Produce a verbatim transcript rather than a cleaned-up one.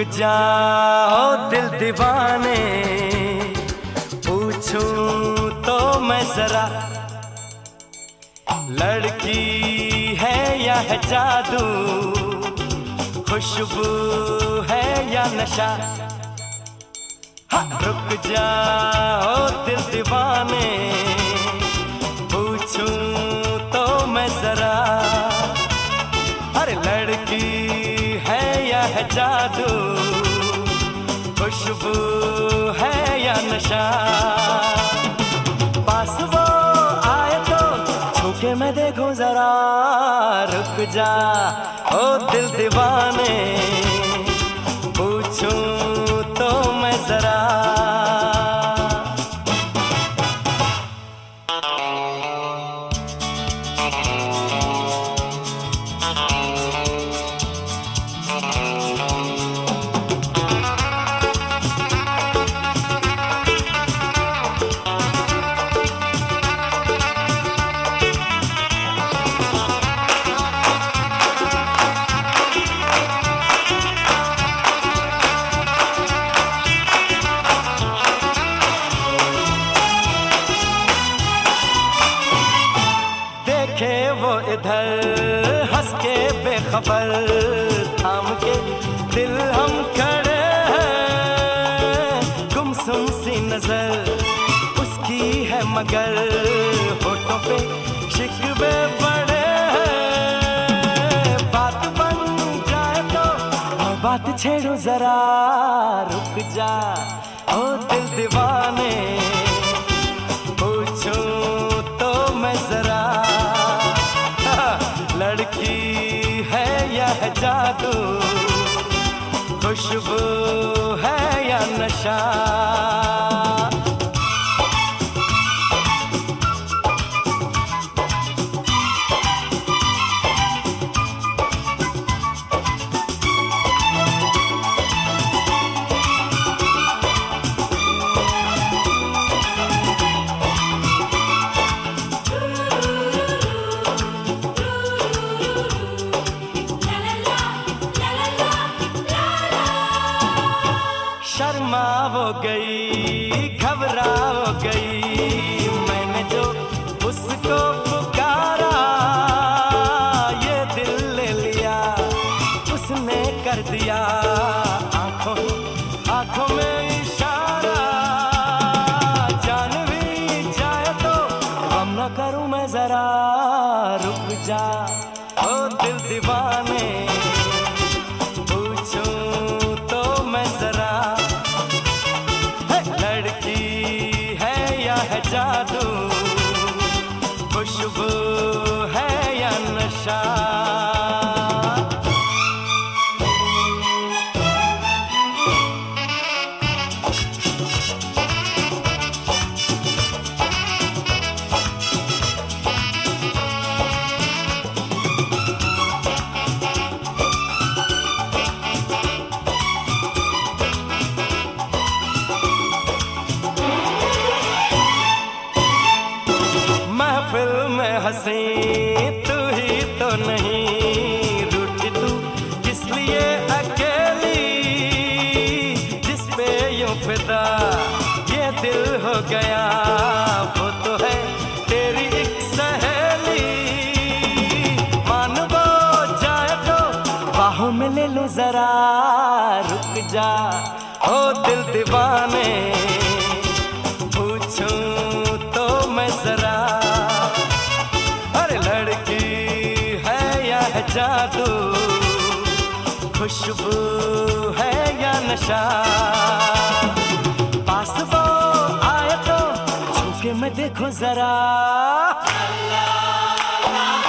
जाओ दिल दीवाने, पूछूं तो मैं जरा, लड़की है या है जादू, खुशबू है या नशा। हाँ, रुक जाओ दिल दीवाने, पूछूं तो मैं जरा, अरे लड़की है या है जादू, खुशबू है या नशा। पास वो आए तो छूके मैं देखूं जरा, रुक जा ओ दिल दीवाने, पूछूं तो मैं जरा। देखे वो इधर हंस के बेखबर, थाम के दिल हम खड़े हैं, गुमसुम सी नजर उसकी है मगर, होठों पे शिकवे बड़े हैं। बात बन जाए तो और बात छेड़ो जरा, रुक जा ओ दिल दीवाने, पूछूं तो मैं जरा, लड़की है या है जादू, खुशबू है या नशा। शर्मा वो गई, घबरा वो गई, मैंने जो उसको पुकारा, ये दिल ले लिया उसने कर दिया, आंखों आंखों में इशारा। जान भी जाए तो हम न करूं मैं जरा, रुक जा ओ दिल दीवाने, पूछूं तो मैं जरा, लड़की है या है जादू, खुशबू है या नशा। महफिल में हंसी तू ही तो नहीं, रूठी तू किस लिए अकेली, जिस पे यूं फिदा ये दिल हो गया, वो तो है तेरी एक सहेली। मान वो जाए तो बाहों में ले लो जरा, रुक जा ओ दिल दीवाने, पूछूं तो मैं जरा, जादू, खुशबू है या नशा। पास वो आए तो छूके मैं देखूं जरा।